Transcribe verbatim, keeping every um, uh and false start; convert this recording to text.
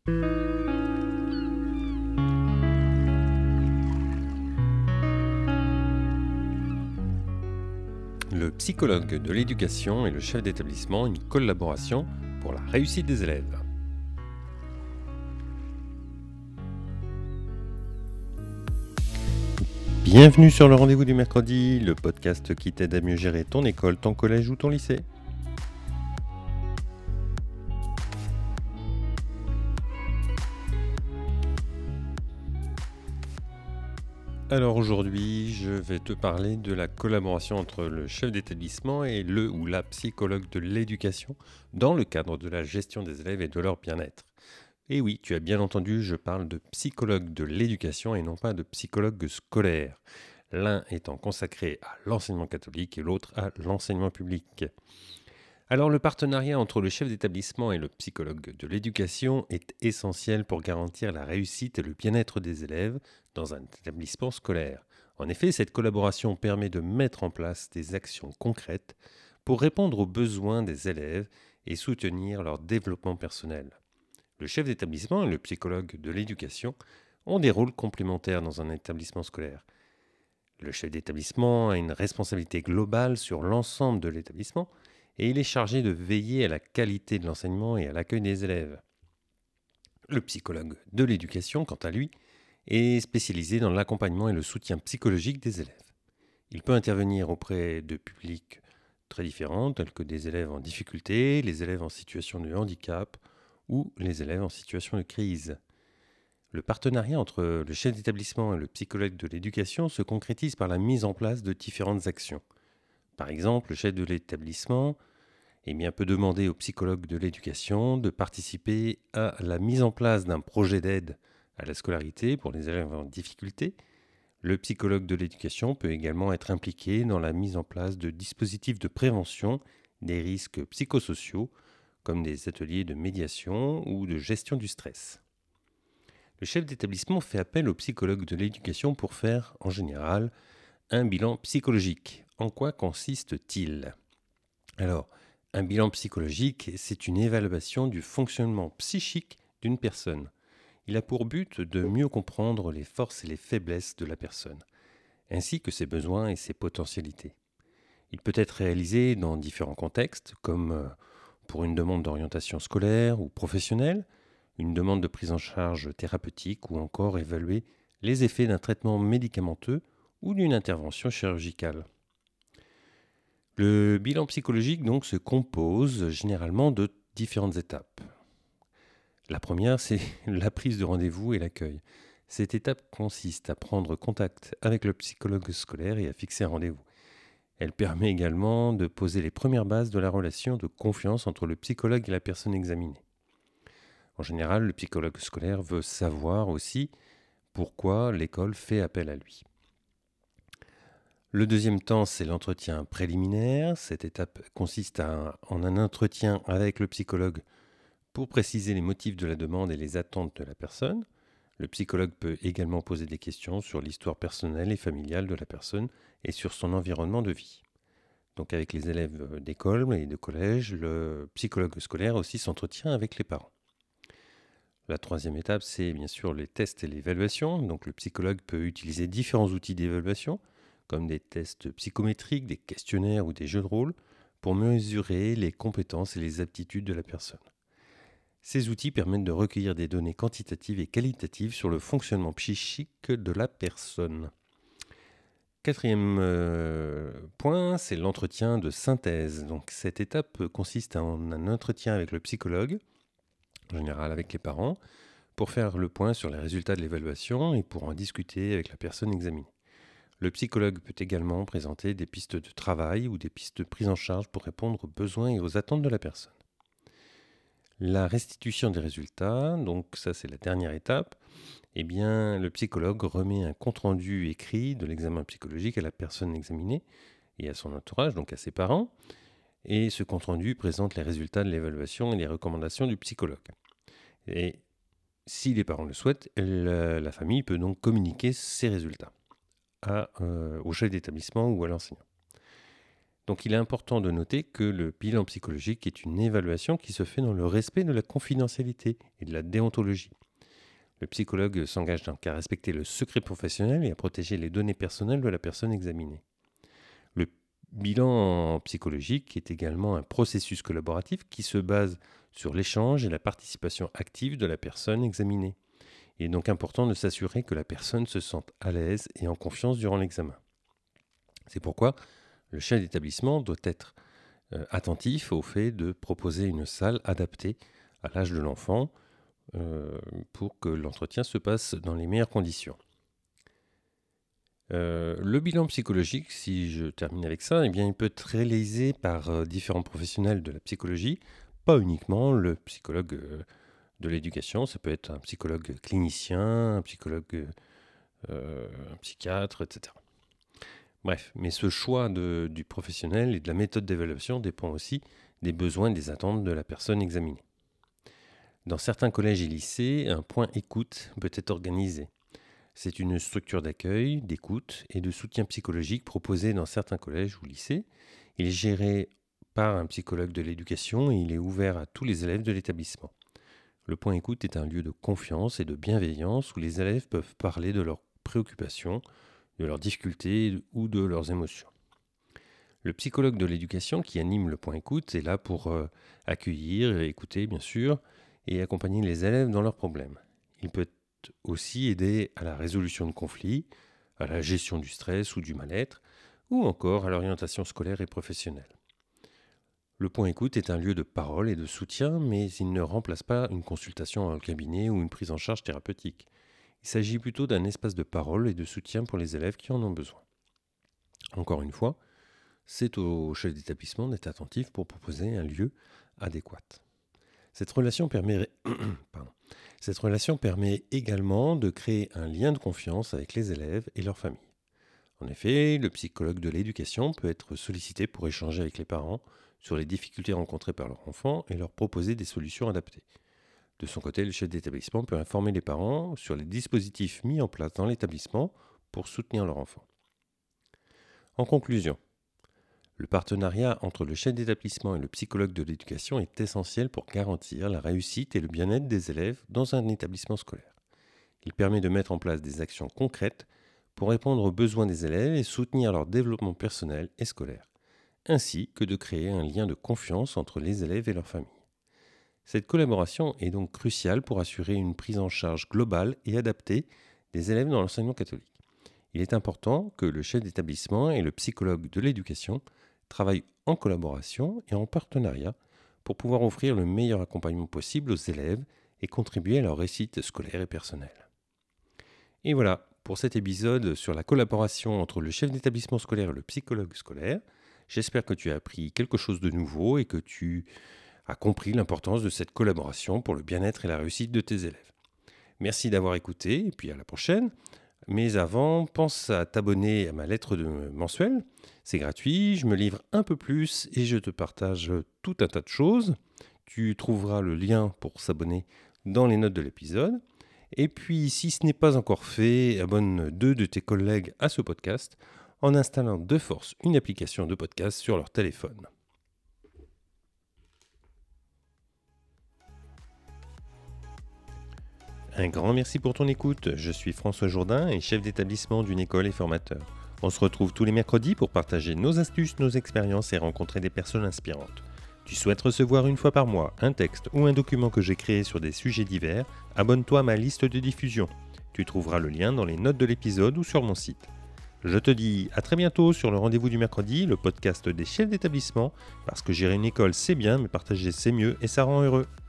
Le psychologue de l'éducation et le chef d'établissement, une collaboration pour la réussite des élèves. Bienvenue sur le rendez-vous du mercredi, le podcast qui t'aide à mieux gérer ton école, ton collège ou ton lycée. Alors aujourd'hui, je vais te parler de la collaboration entre le chef d'établissement et le ou la psychologue de l'éducation dans le cadre de la gestion des élèves et de leur bien-être. Et oui, tu as bien entendu, je parle de psychologue de l'éducation et non pas de psychologue scolaire. L'un étant consacré à l'enseignement catholique et l'autre à l'enseignement public. Alors le partenariat entre le chef d'établissement et le psychologue de l'éducation est essentiel pour garantir la réussite et le bien-être des élèves dans un établissement scolaire. En effet, cette collaboration permet de mettre en place des actions concrètes pour répondre aux besoins des élèves et soutenir leur développement personnel. Le chef d'établissement et le psychologue de l'éducation ont des rôles complémentaires dans un établissement scolaire. Le chef d'établissement a une responsabilité globale sur l'ensemble de l'établissement et il est chargé de veiller à la qualité de l'enseignement et à l'accueil des élèves. Le psychologue de l'éducation, quant à lui, est spécialisé dans l'accompagnement et le soutien psychologique des élèves. Il peut intervenir auprès de publics très différents, tels que des élèves en difficulté, les élèves en situation de handicap ou les élèves en situation de crise. Le partenariat entre le chef d'établissement et le psychologue de l'éducation se concrétise par la mise en place de différentes actions. Par exemple, le chef de l'établissement eh bien, peut demander au psychologue de l'éducation de participer à la mise en place d'un projet d'aide à la scolarité pour les élèves en difficulté. Le psychologue de l'éducation peut également être impliqué dans la mise en place de dispositifs de prévention des risques psychosociaux, comme des ateliers de médiation ou de gestion du stress. Le chef d'établissement fait appel au psychologue de l'éducation pour faire, en général, un bilan psychologique. En quoi consiste-t-il ? Alors, un bilan psychologique, c'est une évaluation du fonctionnement psychique d'une personne. Il a pour but de mieux comprendre les forces et les faiblesses de la personne, ainsi que ses besoins et ses potentialités. Il peut être réalisé dans différents contextes, comme pour une demande d'orientation scolaire ou professionnelle, une demande de prise en charge thérapeutique ou encore évaluer les effets d'un traitement médicamenteux ou d'une intervention chirurgicale. Le bilan psychologique donc se compose généralement de différentes étapes. La première, c'est la prise de rendez-vous et l'accueil. Cette étape consiste à prendre contact avec le psychologue scolaire et à fixer un rendez-vous. Elle permet également de poser les premières bases de la relation de confiance entre le psychologue et la personne examinée. En général, le psychologue scolaire veut savoir aussi pourquoi l'école fait appel à lui. Le deuxième temps, c'est l'entretien préliminaire. Cette étape consiste à, en un entretien avec le psychologue pour préciser les motifs de la demande et les attentes de la personne. Le psychologue peut également poser des questions sur l'histoire personnelle et familiale de la personne et sur son environnement de vie. Donc avec les élèves d'école et de collège, le psychologue scolaire aussi s'entretient avec les parents. La troisième étape, c'est bien sûr les tests et l'évaluation. Donc le psychologue peut utiliser différents outils d'évaluation, comme des tests psychométriques, des questionnaires ou des jeux de rôle, pour mesurer les compétences et les aptitudes de la personne. Ces outils permettent de recueillir des données quantitatives et qualitatives sur le fonctionnement psychique de la personne. Quatrième euh, point, c'est l'entretien de synthèse. Donc, cette étape consiste en un entretien avec le psychologue, en général avec les parents, pour faire le point sur les résultats de l'évaluation et pour en discuter avec la personne examinée. Le psychologue peut également présenter des pistes de travail ou des pistes de prise en charge pour répondre aux besoins et aux attentes de la personne. La restitution des résultats, donc ça c'est la dernière étape, eh bien le psychologue remet un compte-rendu écrit de l'examen psychologique à la personne examinée et à son entourage, donc à ses parents, et ce compte-rendu présente les résultats de l'évaluation et les recommandations du psychologue. Et si les parents le souhaitent, la, la famille peut donc communiquer ces résultats à, euh, au chef d'établissement ou à l'enseignant. Donc il est important de noter que le bilan psychologique est une évaluation qui se fait dans le respect de la confidentialité et de la déontologie. Le psychologue s'engage donc à respecter le secret professionnel et à protéger les données personnelles de la personne examinée. Le bilan psychologique est également un processus collaboratif qui se base sur l'échange et la participation active de la personne examinée. Il est donc important de s'assurer que la personne se sente à l'aise et en confiance durant l'examen. C'est pourquoi le chef d'établissement doit être euh, attentif au fait de proposer une salle adaptée à l'âge de l'enfant euh, pour que l'entretien se passe dans les meilleures conditions. Euh, le bilan psychologique, si je termine avec ça, eh bien, il peut être réalisé par euh, différents professionnels de la psychologie, pas uniquement le psychologue euh, de l'éducation, ça peut être un psychologue clinicien, un psychologue, euh, un psychiatre, et cetera. Bref, mais ce choix de, du professionnel et de la méthode d'évaluation dépend aussi des besoins et des attentes de la personne examinée. Dans certains collèges et lycées, un point écoute peut être organisé. C'est une structure d'accueil, d'écoute et de soutien psychologique proposée dans certains collèges ou lycées. Il est géré par un psychologue de l'éducation et il est ouvert à tous les élèves de l'établissement. Le point écoute est un lieu de confiance et de bienveillance où les élèves peuvent parler de leurs préoccupations, de leurs difficultés ou de leurs émotions. Le psychologue de l'éducation qui anime le point écoute est là pour euh, accueillir, écouter bien sûr, et accompagner les élèves dans leurs problèmes. Il peut aussi aider à la résolution de conflits, à la gestion du stress ou du mal-être, ou encore à l'orientation scolaire et professionnelle. Le point écoute est un lieu de parole et de soutien, mais il ne remplace pas une consultation en cabinet ou une prise en charge thérapeutique. Il s'agit plutôt d'un espace de parole et de soutien pour les élèves qui en ont besoin. Encore une fois, c'est au chef d'établissement d'être attentif pour proposer un lieu adéquat. Cette relation permet, Pardon. Cette relation permet également de créer un lien de confiance avec les élèves et leurs familles. En effet, le psychologue de l'éducation peut être sollicité pour échanger avec les parents sur les difficultés rencontrées par leur enfant et leur proposer des solutions adaptées. De son côté, le chef d'établissement peut informer les parents sur les dispositifs mis en place dans l'établissement pour soutenir leur enfant. En conclusion, le partenariat entre le chef d'établissement et le psychologue de l'éducation est essentiel pour garantir la réussite et le bien-être des élèves dans un établissement scolaire. Il permet de mettre en place des actions concrètes pour répondre aux besoins des élèves et soutenir leur développement personnel et scolaire, ainsi que de créer un lien de confiance entre les élèves et leurs familles. Cette collaboration est donc cruciale pour assurer une prise en charge globale et adaptée des élèves dans l'enseignement catholique. Il est important que le chef d'établissement et le psychologue de l'éducation travaillent en collaboration et en partenariat pour pouvoir offrir le meilleur accompagnement possible aux élèves et contribuer à leur réussite scolaire et personnelle. Et voilà pour cet épisode sur la collaboration entre le chef d'établissement scolaire et le psychologue scolaire. J'espère que tu as appris quelque chose de nouveau et que tu as compris l'importance de cette collaboration pour le bien-être et la réussite de tes élèves. Merci d'avoir écouté et puis à la prochaine. Mais avant, pense à t'abonner à ma lettre de mensuelle. C'est gratuit, je me livre un peu plus et je te partage tout un tas de choses. Tu trouveras le lien pour s'abonner dans les notes de l'épisode. Et puis, si ce n'est pas encore fait, abonne deux de tes collègues à ce podcast en installant de force une application de podcast sur leur téléphone. Un grand merci pour ton écoute. Je suis François Jourdain et chef d'établissement d'une école et formateur. On se retrouve tous les mercredis pour partager nos astuces, nos expériences et rencontrer des personnes inspirantes. Tu souhaites recevoir une fois par mois un texte ou un document que j'ai créé sur des sujets divers? Abonne-toi à ma liste de diffusion. Tu trouveras le lien dans les notes de l'épisode ou sur mon site. Je te dis à très bientôt sur le rendez-vous du mercredi, le podcast des chefs d'établissement, parce que gérer une école c'est bien, mais partager c'est mieux et ça rend heureux.